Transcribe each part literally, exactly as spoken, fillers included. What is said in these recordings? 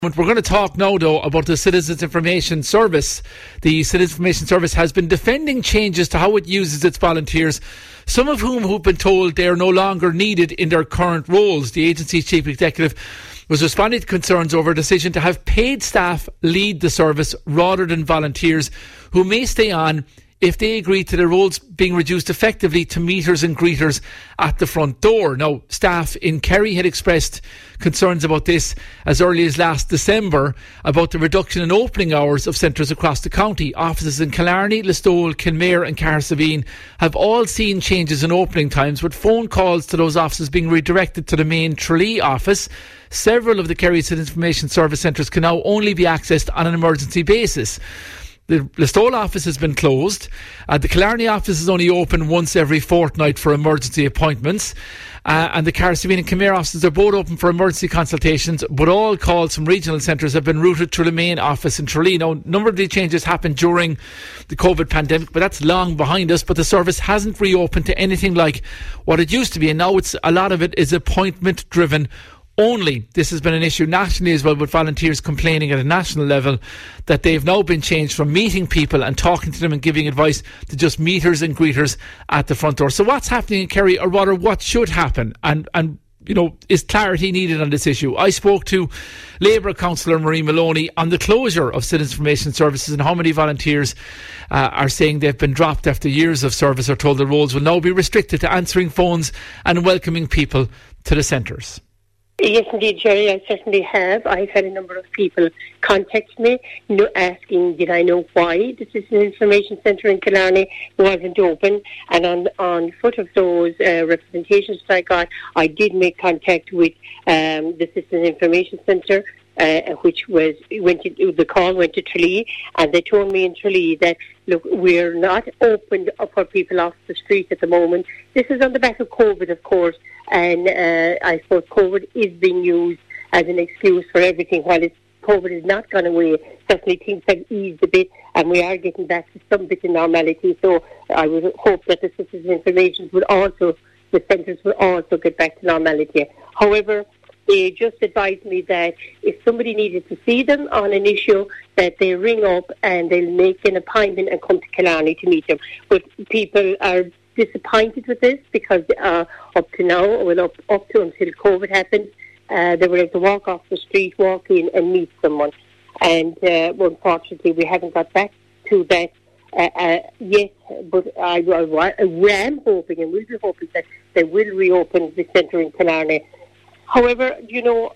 We're going to talk now, though, about the Citizens Information Service. The Citizens Information Service has been defending changes to how it uses its volunteers, some of whom have been told they are no longer needed in their current roles. The agency's chief executive was responding to concerns over a decision to have paid staff lead the service rather than volunteers who may stay on if they agree to their roles being reduced effectively to meeters and greeters at the front door. Now, staff in Kerry had expressed concerns about this as early as last December about the reduction in opening hours of centres across the county. Offices in Killarney, Listowel, Kenmare and Cahersiveen have all seen changes in opening times, with phone calls to those offices being redirected to the main Tralee office. Several of the Kerry Citizens Information Service centres can now only be accessed on an emergency basis. The Listowel office has been closed. Uh, the Killarney office is only open once every fortnight for emergency appointments. Uh, and the Cahersiveen and Kenmare offices are both open for emergency consultations, but all calls from regional centres have been routed to the main office in Tralee. Now, a number of these changes happened during the COVID pandemic, but that's long behind us. But the service hasn't reopened to anything like what it used to be. And now it's a lot of it is appointment driven only. This has been an issue nationally as well, with volunteers complaining at a national level that they've now been changed from meeting people and talking to them and giving advice to just meeters and greeters at the front door. So what's happening in Kerry, or rather what should happen, and and you know, is clarity needed on this issue? I spoke to Labour councillor Marie Maloney on the closure of Citizens Information Services and how many volunteers uh, are saying they've been dropped after years of service, or told their roles will now be restricted to answering phones and welcoming people to the centres. Yes, indeed, Jerry, I certainly have. I've had a number of people contact me, you know, asking did I know why the Citizen Information Centre in Killarney wasn't open. And on on foot of those uh, representations that I got, I did make contact with um, the Citizen Information Centre, uh, which was went to, the call went to Tralee, and they told me in Tralee that, look, we're not open up for people off the street at the moment. This is on the back of COVID, of course. And uh, I suppose COVID is being used as an excuse for everything. While it's, COVID has not gone away, certainly things have eased a bit, and we are getting back to some bit of normality. So I would hope that the Citizens Information would also, the centres will also get back to normality. However, they just advised me that if somebody needed to see them on an issue, that they ring up and they'll make an appointment and come to Killarney to meet them. But people are disappointed with this because uh, up to now, well, up, up to until COVID happened, uh, they were able to walk off the street, walk in and meet someone. And uh, well, unfortunately, we haven't got back to that uh, uh, yet. But I, I, I am hoping and will be hoping that they will reopen the centre in Killarney. However, you know,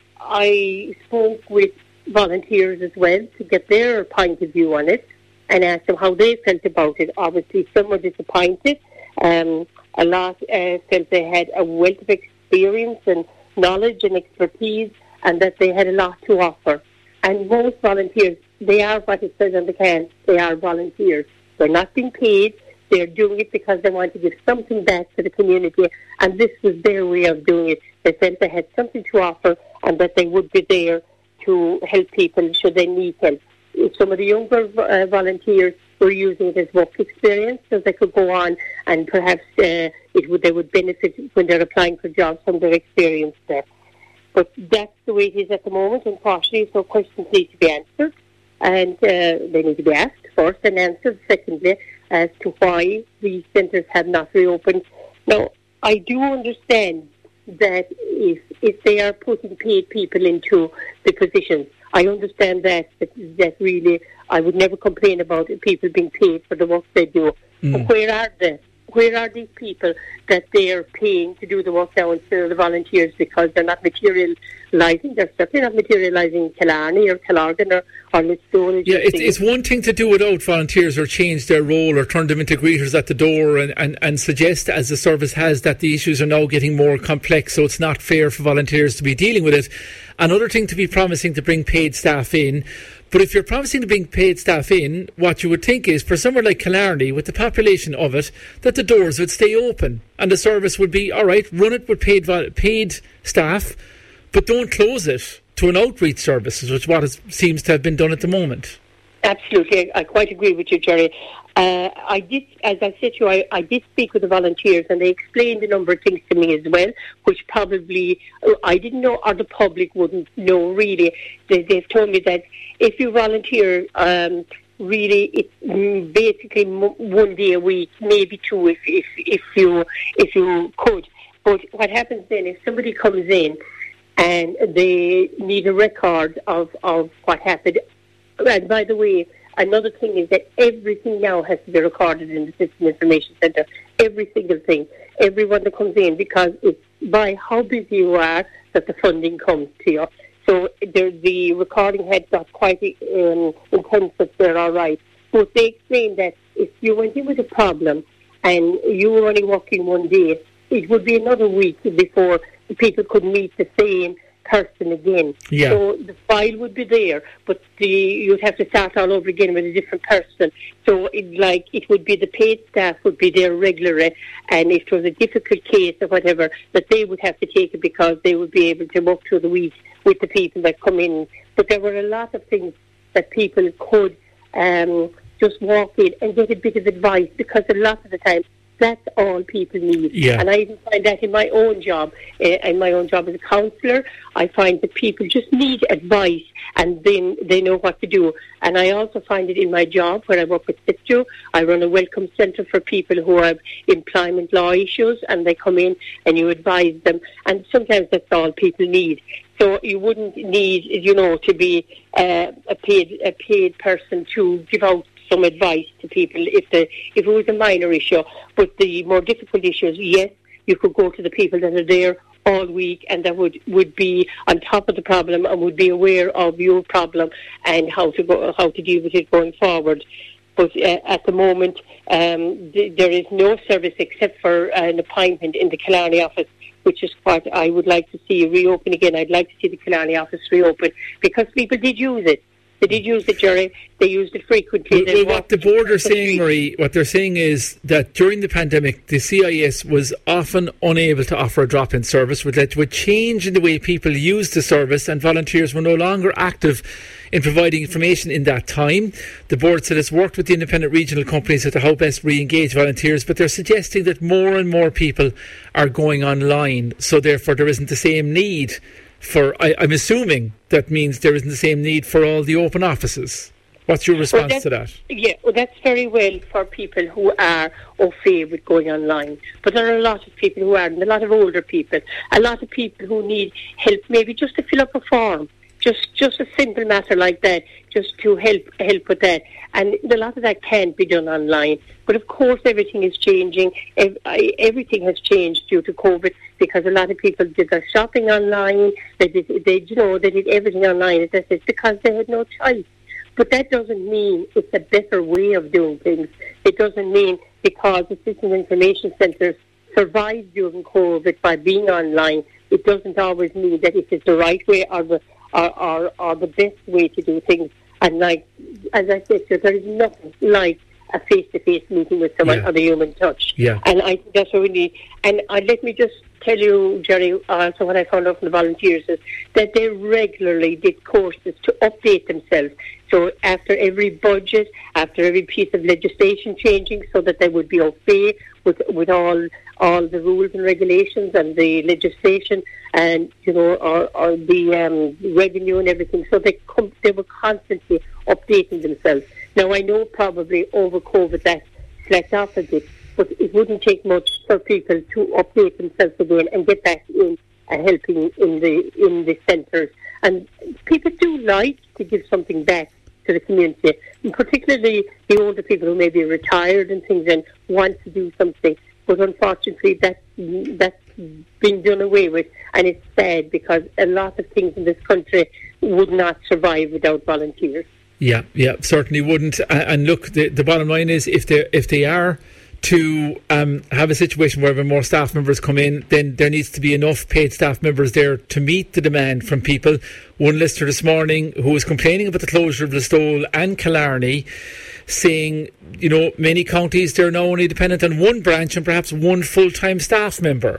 I spoke with volunteers as well to get their point of view on it and asked them how they felt about it. Obviously, some were disappointed. Um, a lot uh, felt they had a wealth of experience and knowledge and expertise, and that they had a lot to offer. And most volunteers, they are what it says on the can, they are volunteers. They're not being paid, they're doing it because they want to give something back to the community, and this was their way of doing it. They felt they had something to offer and that they would be there to help people should they need help. Some of the younger uh, volunteers were using it as work experience, so they could go on and perhaps uh, it would they would benefit when they're applying for jobs from their experience there. But that's the way it is at the moment, unfortunately, so questions need to be answered, and uh, they need to be asked first and answered secondly as to why these centres have not reopened. Now, I do understand that if if they are putting paid people into the positions, I understand that, that, that really, I would never complain about people being paid for the work they do. Mm. But where are they? Where are these people that they are paying to do the work now instead of the volunteers, because they're not materialising? They're certainly not materialising in Killarney or Killargan or, or Listowel. Yeah, it's, it's one thing to do without volunteers or change their role or turn them into greeters at the door and, and, and suggest, as the service has, that the issues are now getting more complex, so it's not fair for volunteers to be dealing with it. Another thing to be promising to bring paid staff in. But if you're promising to bring paid staff in, what you would think is, for somewhere like Killarney, with the population of it, that the doors would stay open and the service would be, all right, run it with paid paid staff, but don't close it to an outreach service, which is what is, seems to have been done at the moment. Absolutely, I, I quite agree with you, Jerry. Uh, I did, as I said to you, I, I did speak with the volunteers, and they explained a number of things to me as well, which probably I didn't know, or the public wouldn't know. Really, they, they've told me that if you volunteer, um, really, it's basically one day a week, maybe two, if if if you if you could. But what happens then if somebody comes in and they need a record of of what happened? And by the way, another thing is that everything now has to be recorded in the Citizen Information Centre. Every single thing. Everyone that comes in, because it's by how busy you are that the funding comes to you. So there, the recording had got quite um, intensive there, all right. But they explained that if you went in with a problem and you were only working one day, it would be another week before the people could meet the same person again. Yeah. So the file would be there, but the you'd have to start all over again with a different person. So it, like it would be the paid staff would be there regularly, and if it was a difficult case or whatever, that they would have to take it because they would be able to work through the week with the people that come in. But there were a lot of things that people could um, just walk in and get a bit of advice, because a lot of the time that's all people need. Yeah. And I even find that in my own job, uh, in my own job as a counsellor, I find that people just need advice, and then they know what to do. And I also find it in my job where I work with Citjo. I run a welcome centre for people who have employment law issues, and they come in and you advise them. And sometimes that's all people need. So you wouldn't need, you know, to be uh, a paid a paid person to give out some advice to people if the if it was a minor issue. But the more difficult issues, yes, you could go to the people that are there all week, and that would, would be on top of the problem and would be aware of your problem and how to go how to deal with it going forward. But uh, at the moment, um, th- there is no service except for uh, an appointment in the Killarney office, which is what I would like to see reopen again. I'd like to see the Killarney office reopen, because people did use it. They did use it, Jerry. They used it frequently. Well, well, what the board are saying, Marie, what they're saying is that during the pandemic, the C I S was often unable to offer a drop-in service, which led to a change in the way people used the service, and volunteers were no longer active in providing information in that time. The board said it's worked with the independent regional companies as to how best re-engage volunteers, but they're suggesting that more and more people are going online, so therefore there isn't the same need for, I, I'm assuming that means there isn't the same need for all the open offices. What's your response well, to that? Yeah, well, that's very well for people who are au fait with going online. But there are a lot of people who aren't, a lot of older people, a lot of people who need help, maybe just to fill up a form. Just just a simple matter like that, just to help help with that. And a lot of that can't be done online. But of course everything is changing. Everything has changed due to COVID, because a lot of people did their shopping online. They did, they, you know, they did everything online. It's because they had no choice. But that doesn't mean it's a better way of doing things. It doesn't mean because the Citizen Information Centres survived during COVID by being online, it doesn't always mean that it is the right way or the Are, are, are the best way to do things. And like, as I said, so there is nothing like a face-to-face meeting with someone yeah. or the human touch. Yeah. And I think that's what we need. And uh, let me just tell you, Jerry, also what I found out from the volunteers is that they regularly did courses to update themselves. So after every budget, after every piece of legislation changing, so that they would be okay with with all all the rules and regulations and the legislation, and you know, or, or the um, revenue and everything. So they com- they were constantly updating themselves. Now I know probably over COVID that slacked off a bit, but it wouldn't take much for people to update themselves again and get back in and helping in the in the centres. And people do like to give something back to the community, and particularly the older people who may be retired and things and want to do something. But unfortunately, that's, that's been done away with, and it's sad because a lot of things in this country would not survive without volunteers. Yeah, yeah, certainly wouldn't. And look, the, the bottom line is, if they if they are to um, have a situation where more staff members come in, then there needs to be enough paid staff members there to meet the demand from people. One listener this morning who was complaining about the closure of Listowel and Killarney, saying, you know, many counties, they're now only dependent on one branch and perhaps one full-time staff member.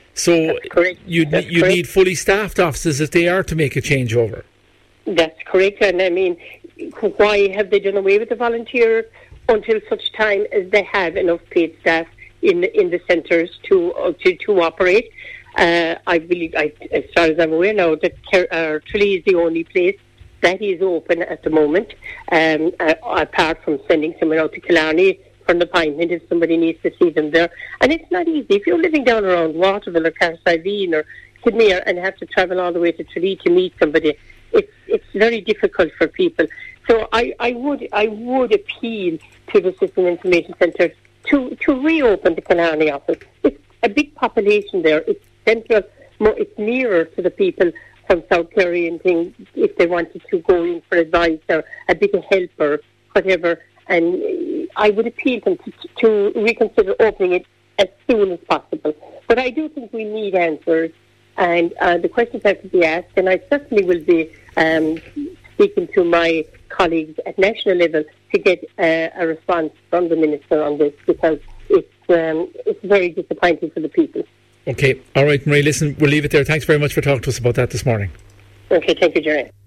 So you you need fully staffed offices if they are to make a changeover. That's correct. And I mean, why have they done away with the volunteers until such time as they have enough paid staff in the, in the centres to, uh, to to operate? Uh, I believe, I, as far as I'm aware now, that uh, Tralee is the only place that is open at the moment, um, uh, apart from sending someone out to Killarney for an appointment if somebody needs to see them there. And it's not easy. If you're living down around Waterville or Carrickfinn or Kidmere and have to travel all the way to Tralee to meet somebody, it's it's very difficult for people. So I, I would I would appeal to the Citizen Information Centre to, to reopen the Killarney office. It's a big population there. It's central, more, it's nearer to the people from South Kerry and things if they wanted to go in for advice or a bit of help or whatever. And I would appeal them to, to reconsider opening it as soon as possible. But I do think we need answers, and uh, the questions have to be asked, and I certainly will be um, speaking to my colleagues at national level to get uh, a response from the Minister on this, because it's, um, it's very disappointing for the people. Okay, all right, Marie, listen, we'll leave it there. Thanks very much for talking to us about that this morning. Okay, thank you, Jerry.